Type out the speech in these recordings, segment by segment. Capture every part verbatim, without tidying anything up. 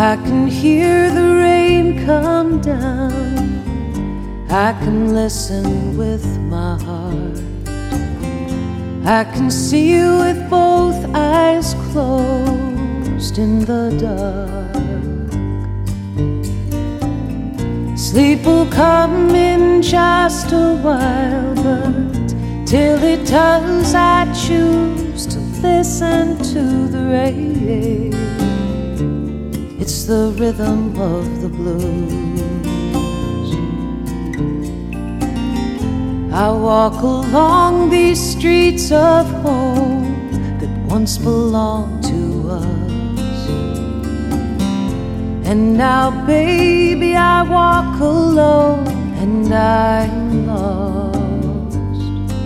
I can hear the rain come down. I can listen with my heart. I can see you with both eyes closed in the dark. Sleep will come in just a while, but till it does, I choose to listen to the rain. It's the rhythm of the blues. I walk along these streets of home that once belonged to us. And now, baby, I walk alone and I'm lost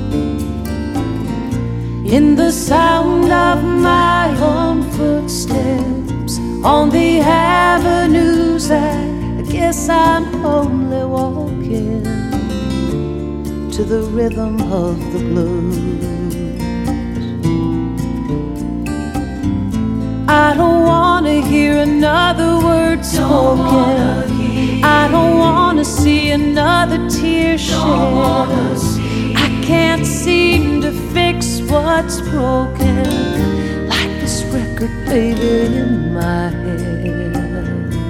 in the sound of my own footsteps on the avenues that I guess I'm only walking to the rhythm of the blues. I don't wanna hear another word spoken. I don't wanna see another tear shed. I can't seem to fix what's broken, like this record, baby, in my head.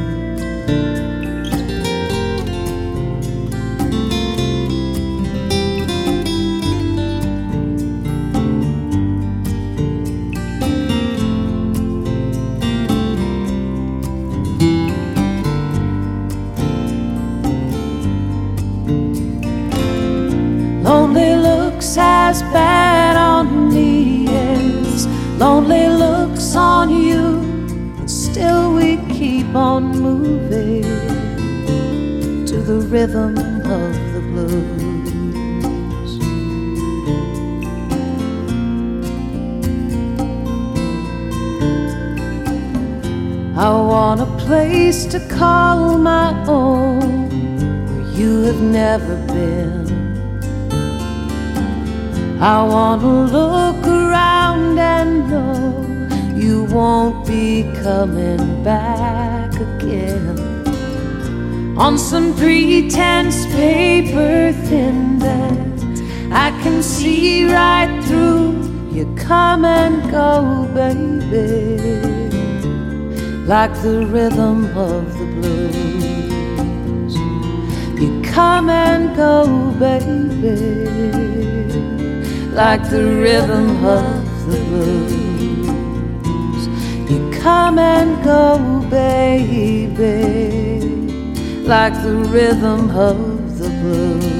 Lonely looks as bad on me as lonely looks on you, and still we keep on moving to the rhythm of the blues. I want a place to call my own where you have never been. I want to look around and know you won't be coming back again. On some pretense paper thin that I can see right through. You come and go, baby, like the rhythm of the blues. You come and go, baby, like the rhythm of the blues. You come and go, baby, like the rhythm of the blues.